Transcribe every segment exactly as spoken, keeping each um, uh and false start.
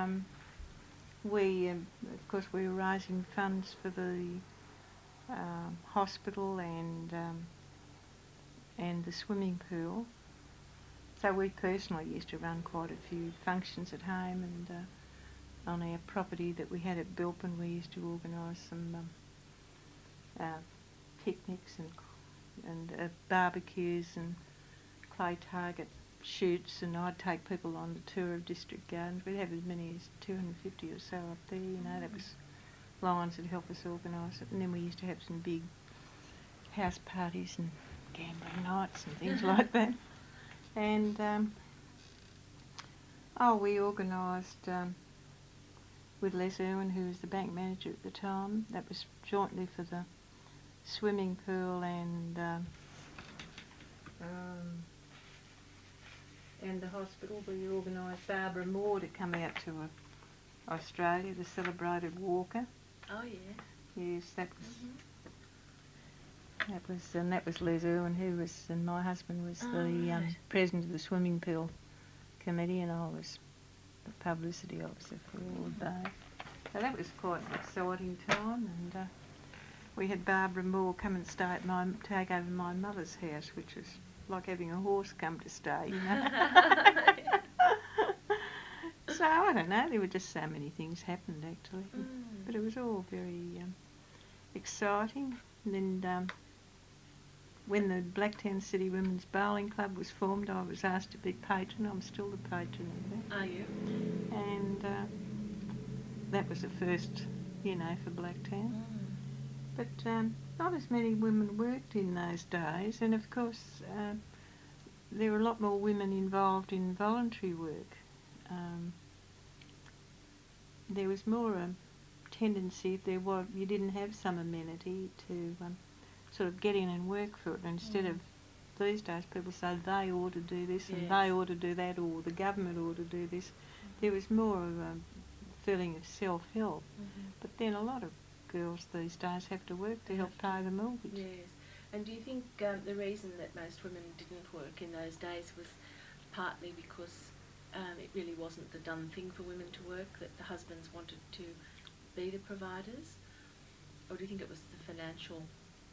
um, we, um, of course, we were raising funds for the um, hospital and um, and the swimming pool. So we personally used to run quite a few functions at home, and uh, on our property that we had at Bilpin, we used to organise some um, uh, picnics and and uh, barbecues and clay target shoots, and I'd take people on the tour of District Gardens. We'd have as many as two hundred fifty or so up there, you know. That was Lions that helped us organise it. And then we used to have some big house parties and gambling nights and things like that. And, um, oh, we organised um, with Les Irwin, who was the bank manager at the time. That was jointly for the swimming pool and um, um, and the hospital. We organised Barbara Moore to come out to uh, Australia, the celebrated walker. Oh yeah. Yes, that was Mm-hmm. that was and that was Les Irwin, who was, and my husband was Oh, the um, right. president of the swimming pool committee, and I was the publicity officer for all of those. So that was quite an exciting time, and uh, we had Barbara Moore come and stay at my take over my mother's house, which was like having a horse come to stay, you know. So I don't know, there were just so many things happened actually, Mm. but it was all very um, exciting. And then um, when the Blacktown City Women's Bowling Club was formed, I was asked to be patron. I'm still the patron of that. Are you? And uh, that was the first, you know, for Blacktown. Mm. But um, not as many women worked in those days, and of course uh, there were a lot more women involved in voluntary work. Um, there was more a tendency, if there was, you didn't have some amenity, to um, sort of get in and work for it, instead Mm. of these days people say they ought to do this and Yes. they ought to do that, or the government ought to do this. There was more of a feeling of self-help. Mm-hmm. But then a lot of girls these days have to work to help pay the mortgage. Yes. And do you think um, the reason that most women didn't work in those days was partly because um, it really wasn't the done thing for women to work, that the husbands wanted to be the providers? Or do you think it was the financial?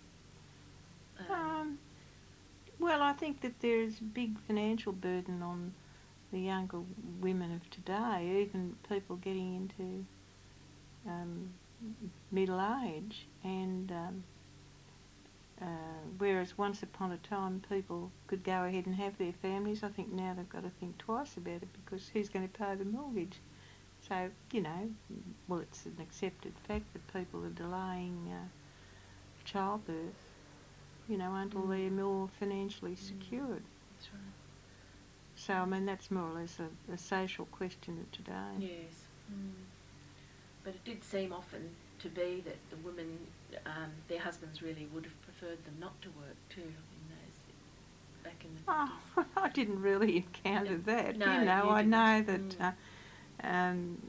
Um, Um, well, I think that there's a big financial burden on the younger women of today, even people getting into um, middle age, and um, uh, whereas once upon a time people could go ahead and have their families, I think now they've got to think twice about it, because who's going to pay the mortgage? So, you know, well, it's an accepted fact that people are delaying uh, childbirth, you know, until Mm. they're more financially Mm. secured. That's right. So, I mean, that's more or less a, a social question of today. Yes. Mm. But it did seem often to be that the women, um, their husbands really would have preferred them not to work too in those, back in the Oh, fifties. I didn't really encounter No, that. no, you know, you I didn't. know that, Mm. uh, um,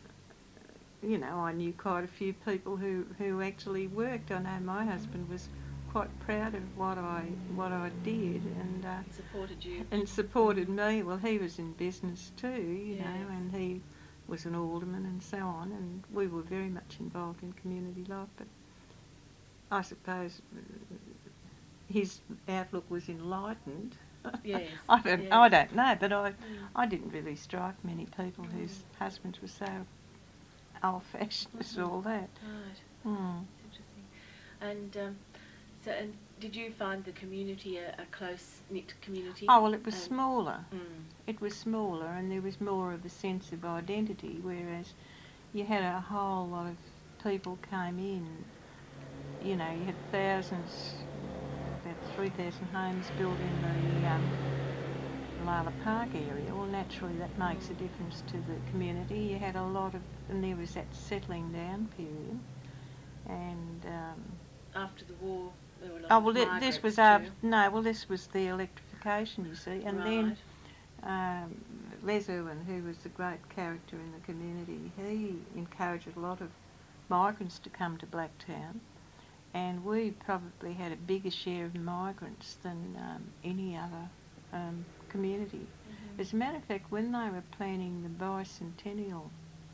you know, I knew quite a few people who, who actually worked. I know my husband was quite proud of what I what I did, and uh, He supported you. and supported me. Well, he was in business too, you Yes. know, and he was an alderman and so on, and we were very much involved in community life. But I suppose uh, his outlook was enlightened. Yes, I don't, yes. I don't know, but I, Mm. I didn't really strike many people Mm. whose husbands were so old-fashioned as Mhm. all that. Right. Mm. That's interesting. And um, so, and did you find the community a, a close-knit community? Oh, well, it was And- smaller. Mm. It was smaller, and there was more of a sense of identity, whereas you had a whole lot of people came in. You know, you had thousands, about three thousand homes built in the um, Lala Park area. Well, naturally that makes a difference to the community. You had a lot of, and there was that settling down period, and um, After the war, there were a lot oh of well, thi- migrants this was too. after, no, well this was the electrification, you see, and right. then um, Les Irwin, who was a great character in the community, he encouraged a lot of migrants to come to Blacktown, and we probably had a bigger share of migrants than um, any other um, community. Mhm. As a matter of fact, when they were planning the bicentennial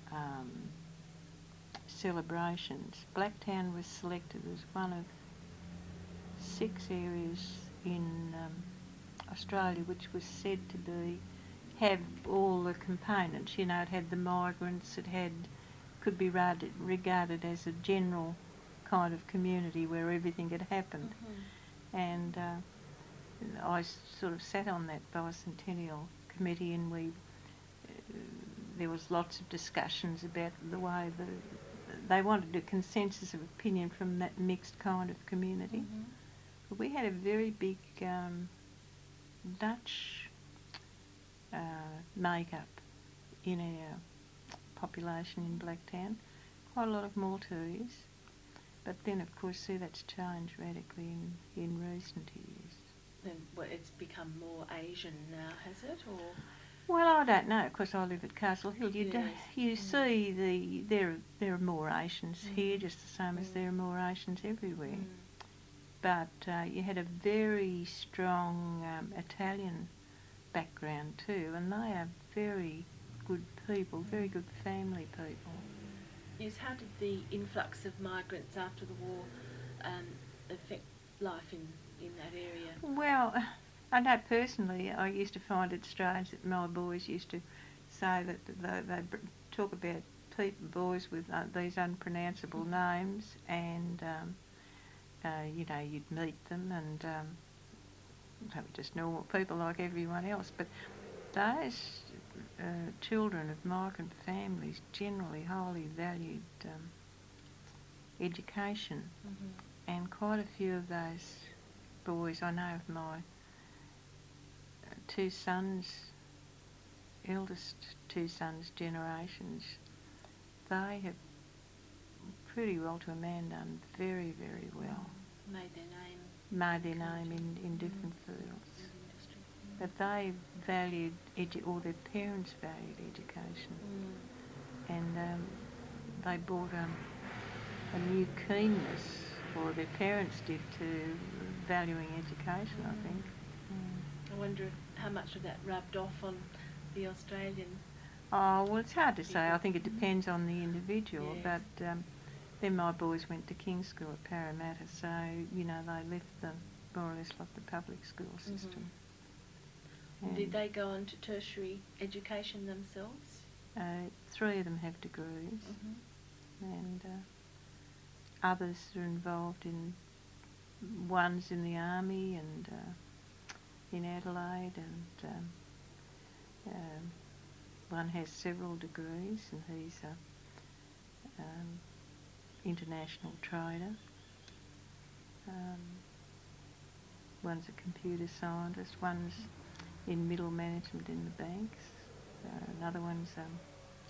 um, celebrations. Blacktown was selected as one of six areas in um, Australia which was said to be have all the components. You know, it had the migrants, it had could be regarded, regarded as a general kind of community where everything had happened. Mm-hmm. And uh, I sort of sat on that bicentennial committee, and we uh, there was lots of discussions about the way the they wanted a consensus of opinion from that mixed kind of community. Mm-hmm. But we had a very big um, Dutch uh, makeup in our population in Blacktown. Quite a lot of Maltese. But then, of course, see, that's changed radically in, in recent years. Then well, it's become more Asian now, has it? Or Well, I don't know, because I live at Castle Hill. You, do, Yes. you Mm. see the there there are more Asians Mm. here, just the same as Mm. there are more Asians everywhere. Mm. But uh, you had a very strong um, Italian background too, and they are very good people, very good family people. Yes, how did the influx of migrants after the war um, affect life in, in that area? Well, I know personally, I used to find it strange that my boys used to say that they, they br- talk about people, boys with uh, these unpronounceable names, and um, uh, you know, you'd meet them, and um, they were just normal people like everyone else. But those uh, children of migrant families generally highly valued um, education, Mm-hmm. and quite a few of those boys, I know of my two sons, eldest two sons' generations, they have pretty well to a man done very, very well. Made their name. Made their name in, in different fields. in the industry. Mm. But they valued, edu- or their parents valued education. Mm. And um, they brought um, a new keenness, or their parents did, to valuing education, Mm. I think. Mm. I wonder how much of that rubbed off on the Australian. Oh, well, it's hard to say. People. I think it depends on the individual. Yes. But um, then my boys went to King's School at Parramatta, so, you know, they left the more or less like the public school system. Mm-hmm. Did they go on to tertiary education themselves? Uh, three of them have degrees, Mm-hmm. and uh, others are involved in, one's in the army and uh, in Adelaide, and um, um, one has several degrees, and he's a um, international trader. Um, one's a computer scientist, one's in middle management in the banks, uh, another one's um,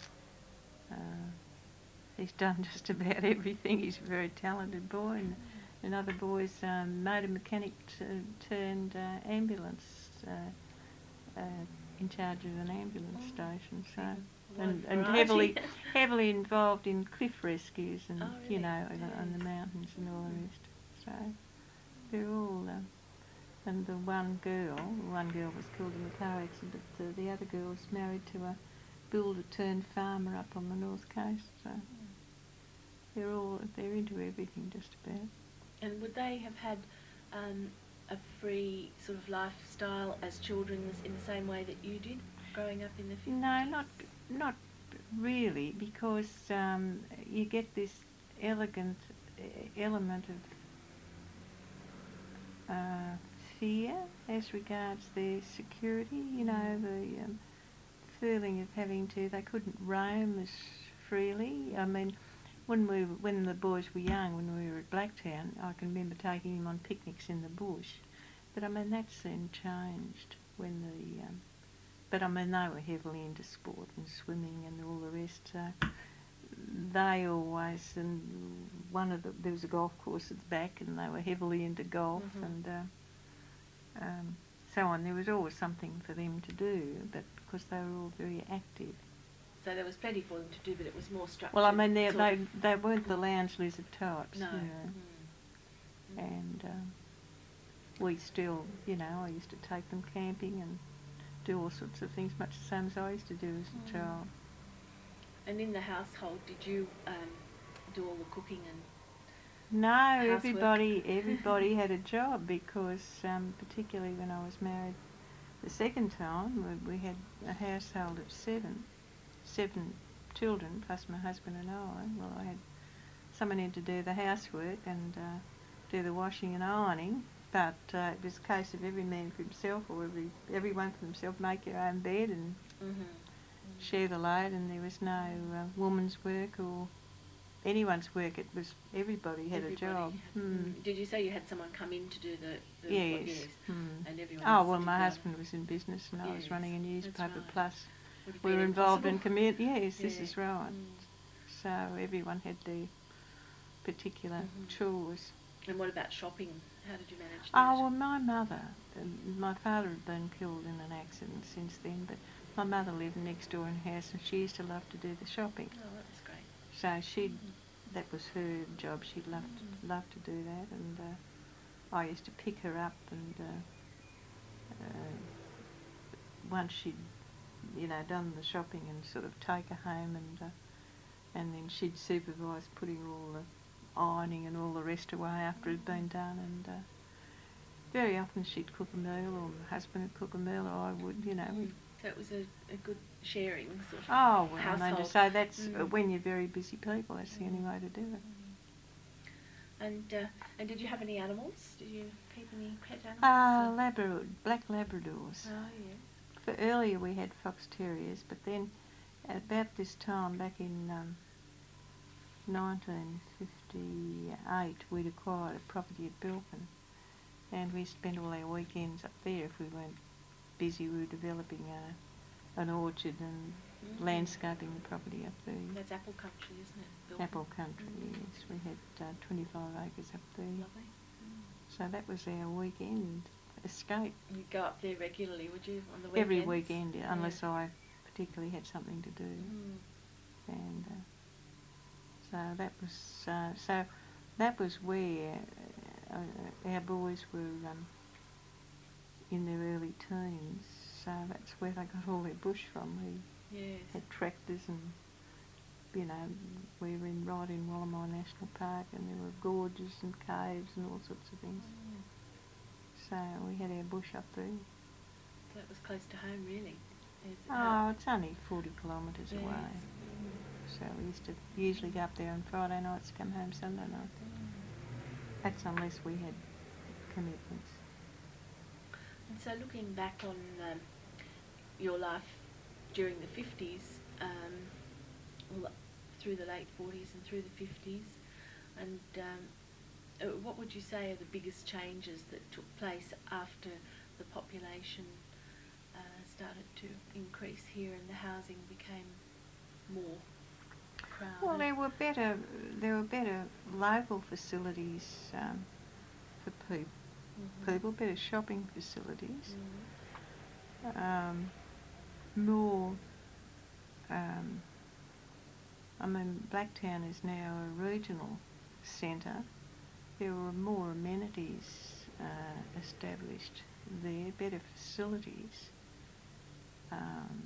uh, he's done just about everything. He's a very talented boy, and another boy's um, motor mechanic t- turned uh, ambulance, uh, uh, in charge of an ambulance Oh. station. So, Yeah. and, Wide and variety. heavily heavily involved in cliff rescues and Oh, you really? know on the- on the Yes. mountains and all the Mm. rest. So they're all. Um, and the one girl, one girl was killed in a car accident, but uh, the other girl's married to a builder turned farmer up on the north coast. So they're all they're into everything just about. And would they have had um, a free sort of lifestyle as children in the same way that you did growing up in the fifties? No, not not really, because um, you get this elegant uh, element of uh, fear as regards their security. You know, the um, feeling of having to. They couldn't roam as freely. I mean, when we when the boys were young, when we were at Blacktown, I can remember taking them on picnics in the bush. But I mean, that's then changed when the. Um, but I mean, they were heavily into sport and swimming and all the rest. So they always, and one of the there was a golf course at the back, and they were heavily into golf Mhm. and uh, um, so on. There was always something for them to do, but because they were all very active. So there was plenty for them to do, but it was more structured. Well, I mean, they sort they of- they weren't the lounge lizard types, No. you know. Mm. And um, we still, you know, I used to take them camping and do all sorts of things, much the same as I used to do as a Mm. child. And in the household, did you um, do all the cooking and No, housework? everybody everybody had a job because um, particularly when I was married the second time, we, we had a household of seven, seven children plus my husband and I. Well, I had someone in to do the housework and uh, do the washing and ironing, but uh, it was a case of every man for himself or every everyone for themselves, make your own bed and Mm-hmm. share the load, and there was no uh, woman's work or anyone's work. It was everybody had Everybody a job. had- Hmm. mm. Did you say you had someone come in to do the, the Yes. what, yes. Hmm. And everyone Oh else well, did my the- husband was in business and I was Yes, running a that's newspaper. right. Plus, Would have we been were involved in impossible. community. Yes, this Yeah. is right. Mm. So everyone had their particular Mhm. chores. And what about shopping? How did you manage that? Oh well, my mother, um, my father had been killed in an accident since then, but my mother lived next door in the house and she used to love to do the shopping. Oh, that's great. So she'd, Mm. that was her job. She'd love to, Mm. love to do that, and uh, I used to pick her up, and uh, uh, once she'd, you know, done the shopping and sort of take her home, and uh, and then she'd supervise putting all the ironing and all the rest away after it had been done, and uh, very often she'd cook a meal, or my husband would cook a meal, or I would, you know. We'd, So it was a, a good sharing sort of oh, well, I mean to household. say that's uh, Mm. when you're very busy people, that's the only Mm. way to do it. And uh, and did you have any animals? Did you keep any pet animals? Uh, or- Labrador, black Labradors. Oh, yeah. For earlier we had fox terriers, but then at about this time, back in um, nineteen fifty-eight, we'd acquired a property at Belkin, and we spent all our weekends up there. If we weren't busy, we were developing a, an orchard and Mhm. landscaping the property up there. That's apple country, isn't it? Bilton? Apple country, Mm. yes. We had uh, twenty-five acres up there. Lovely. So that was our weekend escape. You'd go up there regularly, would you, on the weekends? Every weekend, yeah, Yeah. unless I particularly had something to do. Mm. And uh, so that was uh, so that was where uh, our boys were um, in their early teens. So that's where they got all their bush from. We Yes. had tractors, and you know, we were in right in Wallamai National Park, and there were gorges and caves and all sorts of things. Mm. So we had our bush up there. That was close to home, really. Is it? Oh, it's only forty kilometres Yes. away. So we used to usually go up there on Friday nights, come home Sunday night. Mm. That's unless we had commitments. And so looking back on um, your life during the fifties, um, well, through the late forties and through the fifties, and um, uh, what would you say are the biggest changes that took place after the population uh, started to increase here and the housing became more crowded? Well, there were better, there were better local facilities um, for peop Mhm. people, better shopping facilities, Mm. um, more. Um, I mean, Blacktown is now a regional centre. There were more amenities uh, established there, better facilities. Um,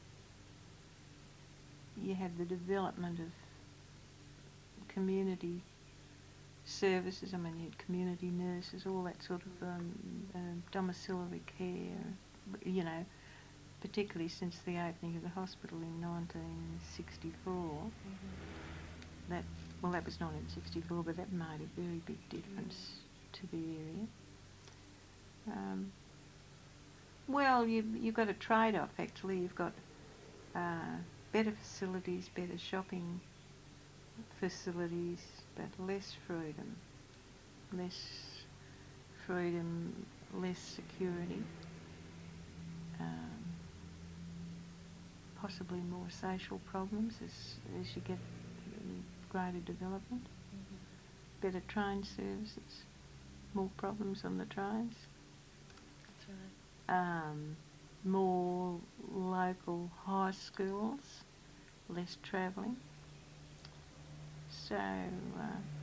you had the development of community services. I mean, you had community nurses, all that sort of um, uh, domiciliary care, you know, particularly since the opening of the hospital in nineteen sixty-four. Mhm. That, well, that was nineteen sixty-four, but that made a very big difference to the area. Um, well, you, you've got a trade-off, actually. You've got uh, better facilities, better shopping facilities, but less freedom. Less freedom, less security. Um, possibly more social problems as, as you get um, greater development. Mhm. Better train services, more problems on the trains. That's right. Um, more local high schools, less travelling. So, uh,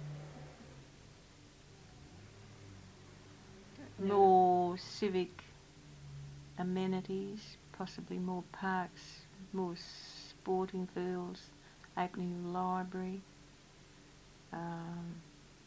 Yeah. more civic amenities, possibly more parks, more sporting fields, opening of the library, um,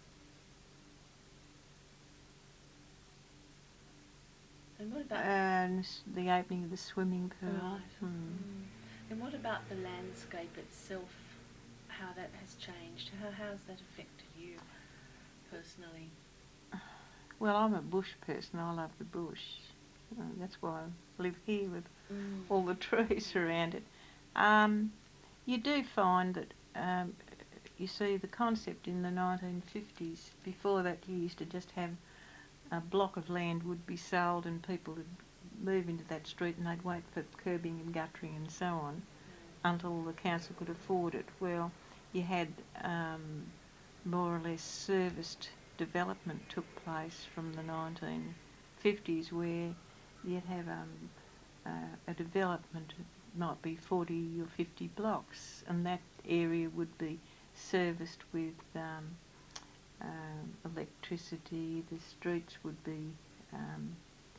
And what about and s- the opening of the swimming pool. right? Hmm. Mm. And what about the landscape itself? How that has changed? How how's that affected you personally? Well, I'm a bush person. I love the bush. Uh, that's why I live here with Mm. all the trees around it. Um, you do find that, um, you see, the concept in the nineteen fifties, before that you used to just have a block of land would be sold and people would move into that street and they'd wait for curbing and guttering and so on until the council could afford it. Well, you had um, more or less serviced development took place from the nineteen fifties where you'd have um, uh, a development, it might be forty or fifty blocks, and that area would be serviced with um, um, electricity, the streets would be um,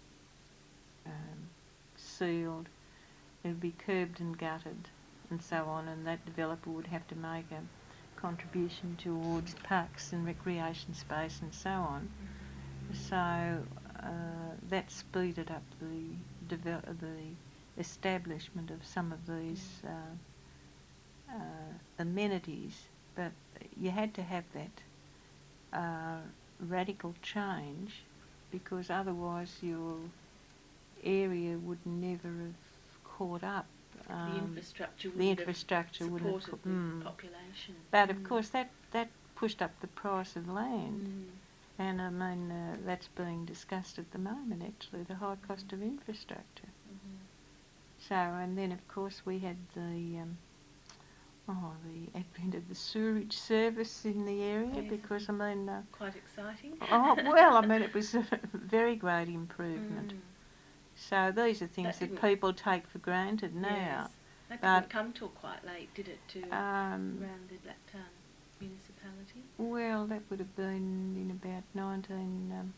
um, sealed, it would be curbed and gutted and so on, and that developer would have to make a contribution towards parks and recreation space and so on. So uh, that speeded up the devel- the establishment of some of these uh, uh, amenities, but you had to have that uh, radical change because otherwise your area would never have caught up. Um, The infrastructure the wouldn't infrastructure have wouldn't have supported co- the mm. population. But Mm. of course that, that pushed up the price of land. Mm. And I mean, uh, that's being discussed at the moment actually, the high cost of infrastructure. Mhm. So, and then of course we had the, um, oh, the advent of the sewerage service in the area Yes. because I mean, uh, Quite exciting. oh, well, I mean it was a very great improvement. Mm. So these are things That that, didn't- people take for granted now. Yes. That but- didn't come till quite late, did it, to Um, around the Blacktown municipality? well, that would have been in about nineteen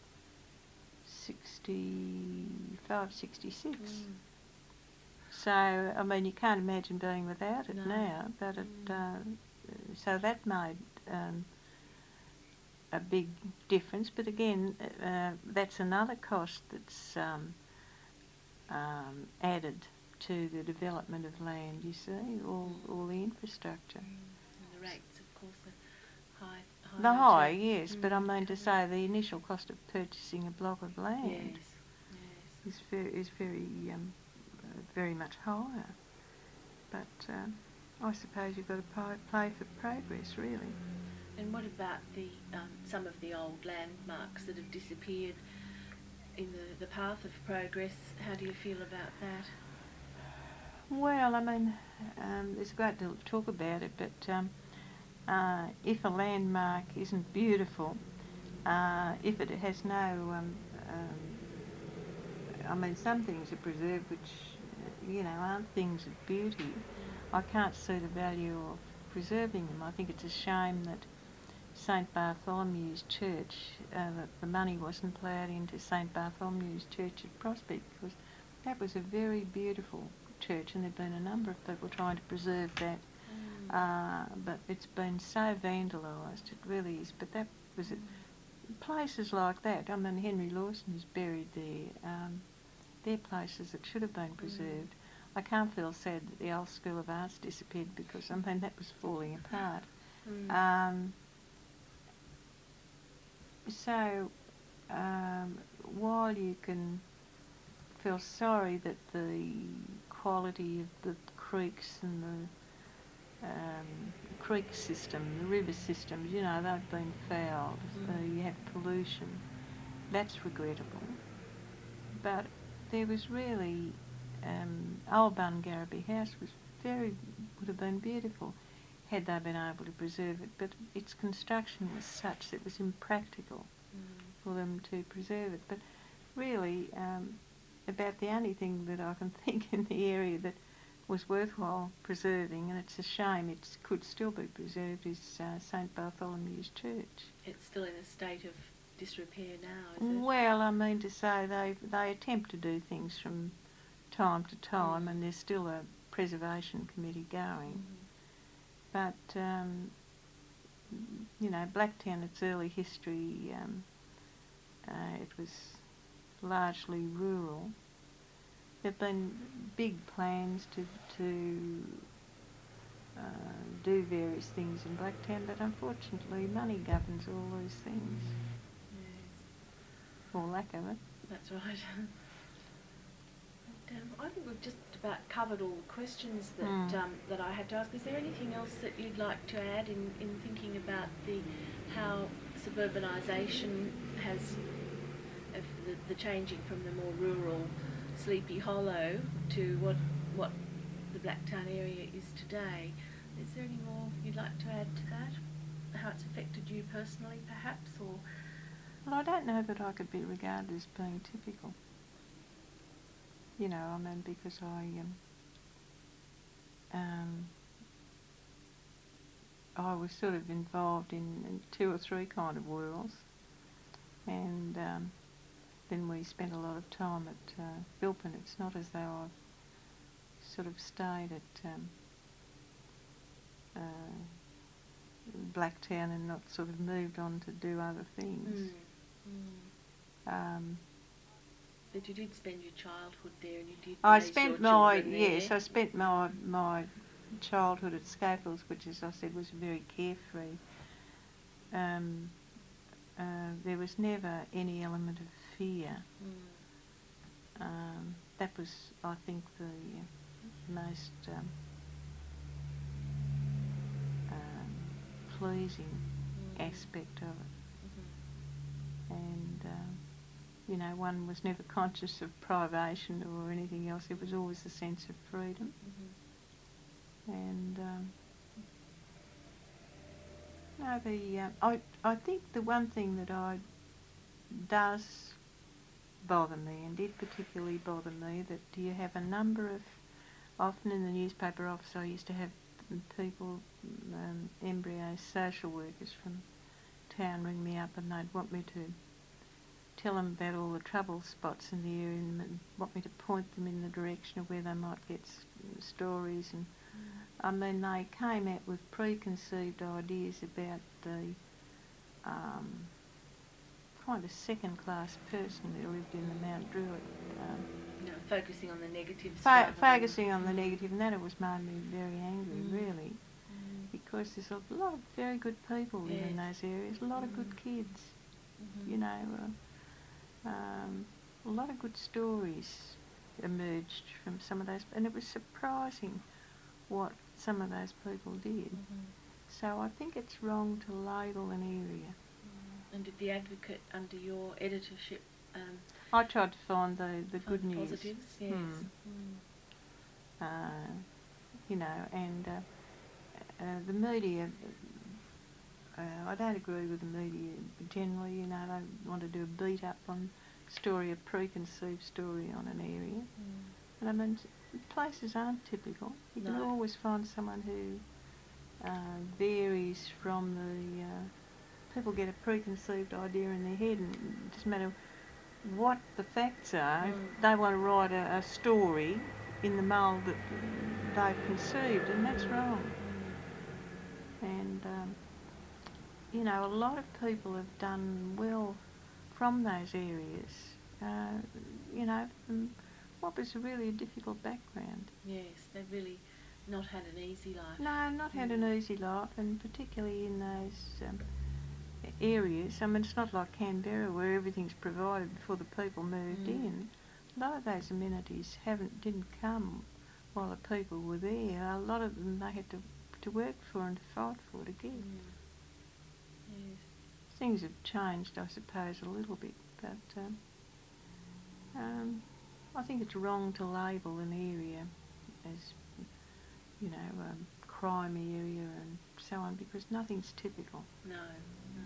sixty-five, sixty-six. Mm. So, I mean, you can't imagine being without it No. now, but it, Mm. uh, so that made um, a big difference. But again, uh, that's another cost that's um, um, added to the development of land, you see, all, all the infrastructure. Mm. And the rates, of course, are high. The higher high, too. yes, but I Mm, mean to cover. say the initial cost of purchasing a block of land Yes. Yes. is very, is very, um, uh, very much higher. But um, I suppose you've got to pay, play for progress, really. And what about the um, some of the old landmarks that have disappeared in the, the path of progress? How do you feel about that? Well, I mean, um, there's a great deal of talk about it, but um, uh, if a landmark isn't beautiful, uh, if it has no, um, um, I mean, some things are preserved which, you know, aren't things of beauty. I can't see the value of preserving them. I think it's a shame that Saint Bartholomew's Church, uh, that the money wasn't ploughed into Saint Bartholomew's Church at Prospect, because that was a very beautiful church and there have been a number of people trying to preserve that. Mm. Uh, but it's been so vandalised, it really is. But that was it. Places like that, I mean, Henry Lawson is buried there. Um, they're places that should have been preserved. Mm. I can't feel sad that the old School of Arts disappeared because, I mean, that was falling apart. Mm. Um, so, um, while you can feel sorry that the quality of the creeks and the um, creek system, the river systems, you know, they've been fouled. Mm. Uh, you have pollution. That's regrettable. But there was really, um, old Bungarraby House was very, would have been beautiful had they been able to preserve it. But its construction was such that it was impractical Mm. for them to preserve it. But really, um, about the only thing that I can think in the area that was worthwhile preserving, and it's a shame it could still be preserved, is uh, Saint Bartholomew's Church. It's still in a state of disrepair now, is it? Well, I mean to say they they attempt to do things from time to time, Mm. and there's still a preservation committee going. but um, you know, Blacktown, its early history, um, uh, it was largely rural. There've been big plans to to uh, do various things in Blacktown, but unfortunately money governs all these things. Yes. Or lack of it. That's right. And, um, I think we've just about covered all the questions that Mm. um, that I had to ask. Is there anything else that you'd like to add in, in thinking about the how suburbanisation has of the, the changing from the more rural Sleepy Hollow to what what the Blacktown area is today? Is there any more you'd like to add to that? How it's affected you personally, perhaps, or? Well, I don't know that I could be regarded as being typical. You know, I mean, because I um, um, I was sort of involved in, in two or three kind of worlds, and um, then we spent a lot of time at uh, Bilpin. It's not as though I've sort of stayed at um, uh, Blacktown and not sort of moved on to do other things. Mm. Mm. Um, But you did spend your childhood there, and you did. I raise spent your my children yes, there. I spent my my childhood at Scaples, which, as I said, was very carefree. Um, uh, there was never any element of fear. Mm. Um, that was, I think, the uh, most um, um, pleasing Mm. aspect of it. Mm-hmm. And um, you know, one was never conscious of privation or anything else. It was always a sense of freedom. Mm-hmm. And um, no, the uh, I I think the one thing that I does bother me, and did particularly bother me, that you have a number of, often in the newspaper office I used to have people, um, embryo social workers from town ring me up, and they'd want me to tell them about all the trouble spots in the area and want me to point them in the direction of where they might get s- stories. And Mm. I mean, they came out with preconceived ideas about the um, kind of second-class person who lived in the Mount Druitt. Um, No, focusing on the negatives. Fo- rather than- focusing on the negative, and that it was made me very angry, Mm. really, Mm. because there's a lot of very good people live in Yes. those areas, a lot of good Mm. kids, Mhm. you know, uh, um, a lot of good stories emerged from some of those, and it was surprising what some of those people did. Mhm. So I think it's wrong to label an area. Mm. And did the Advocate, under your editorship, um, I tried to find the, the find good the news. positives? Yes. Hmm. Mm. Uh, you know, and uh, uh, the media, uh, I don't agree with the media generally. You know, they want to do a beat up on story, a preconceived story on an area. Mm. And I mean, s- places aren't typical. You can No. always find someone who uh, varies from the, uh, people get a preconceived idea in their head, and it doesn't matter what the facts are, if Mm. they want to write a, a story in the mould that they've conceived, and that's wrong. Mm. And um, you know, a lot of people have done well from those areas. Uh, you know, from what was really a difficult background. Yes, they've really not had an easy life. No, not had an Mm. easy life, and particularly in those um, areas. I mean, it's not like Canberra where everything's provided before the people moved Mm. in. A lot of those amenities haven't didn't come while the people were there. A lot of them they had to to work for and to fight for to get. Mm. Yes. Things have changed, I suppose, a little bit, but um, um, I think it's wrong to label an area as, you know, um, crime area and so on, because nothing's typical. No, no.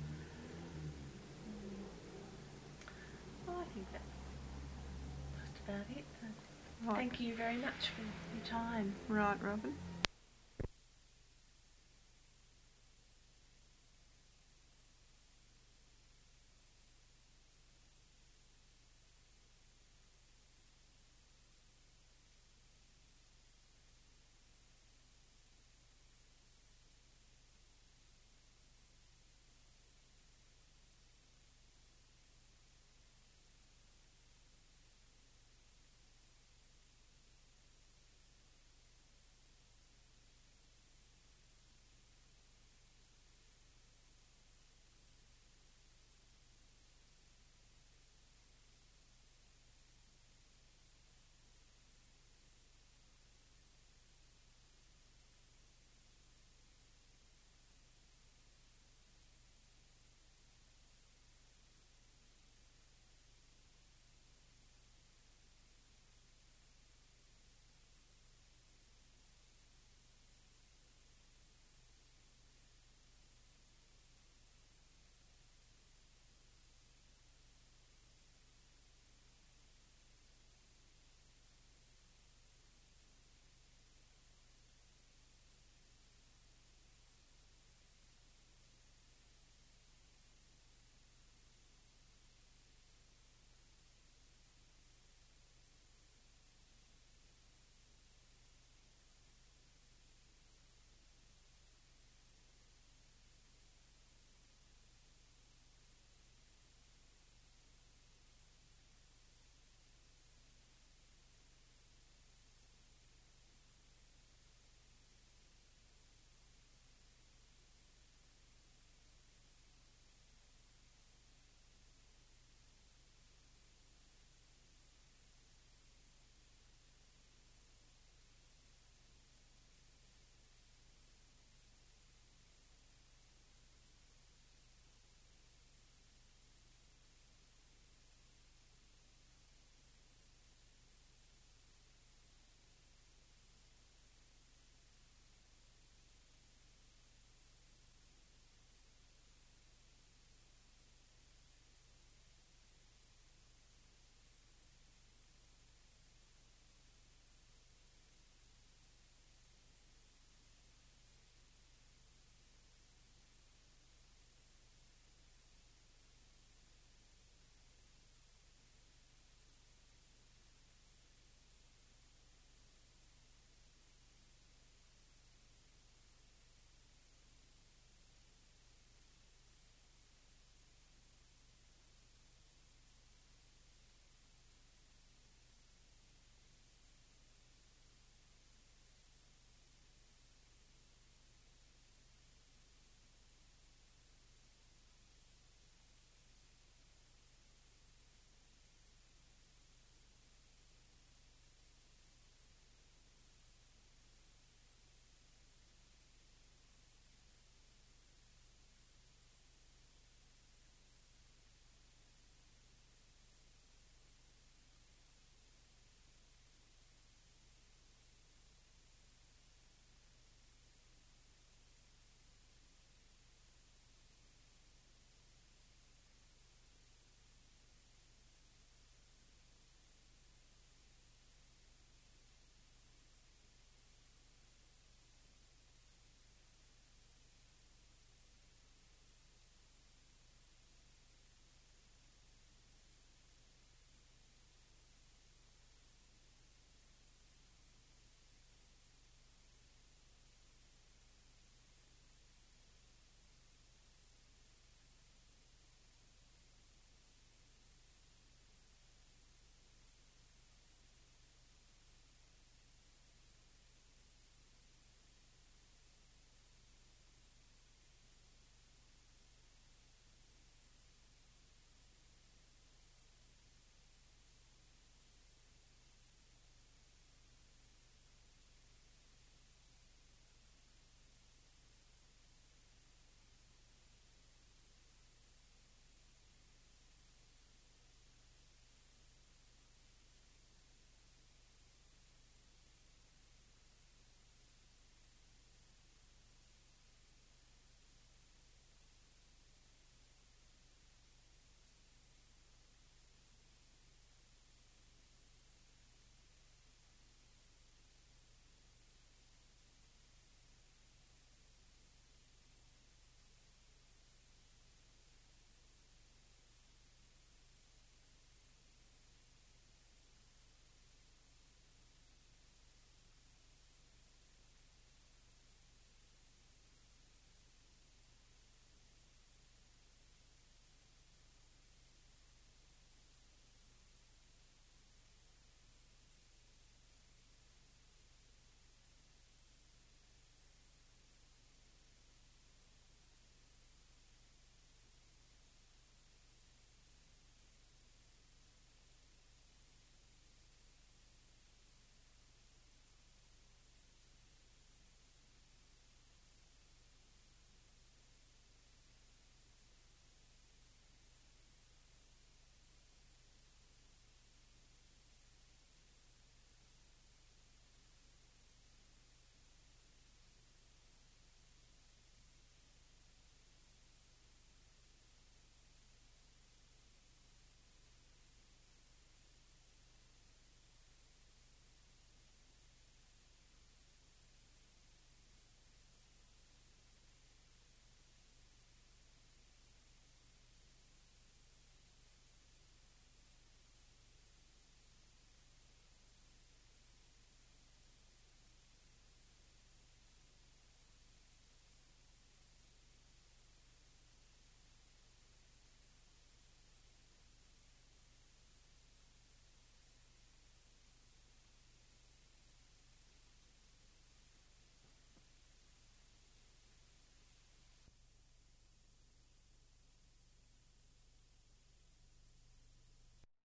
Well, I think that's just about it. Right. Thank you very much for your time. Right, Robin.